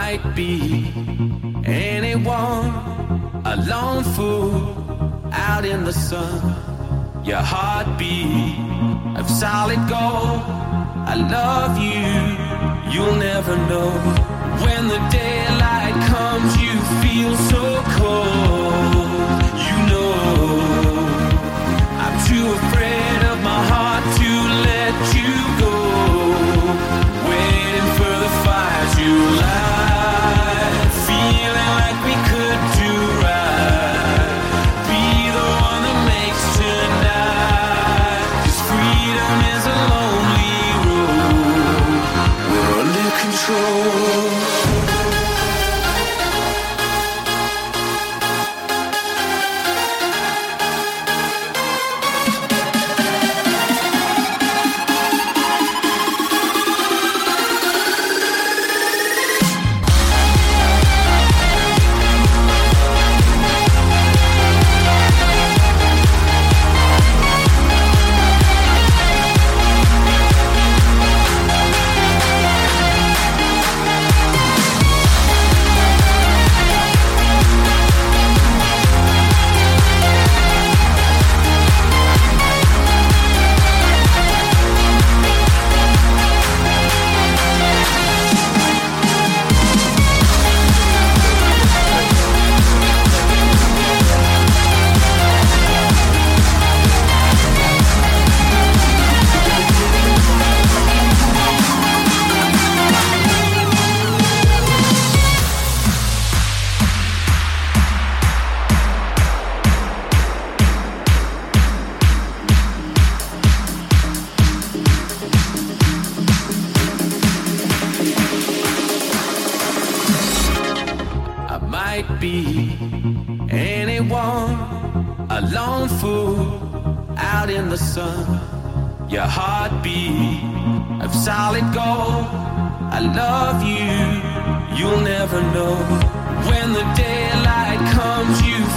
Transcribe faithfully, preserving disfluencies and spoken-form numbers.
might be anyone, a lone fool out in the sun. Your heartbeat of solid gold. I love you, you'll never know. When the daylight comes, you feel so cold. You know, I'm too afraid of my heart to let you go. Waiting for the fires you light, feeling like we could do right. Be the one that makes tonight, 'cause freedom is a lonely road. We're under control. Be anyone, a lone fool out in the sun. Your heartbeat of solid gold. I love you, you'll never know. When the daylight comes, you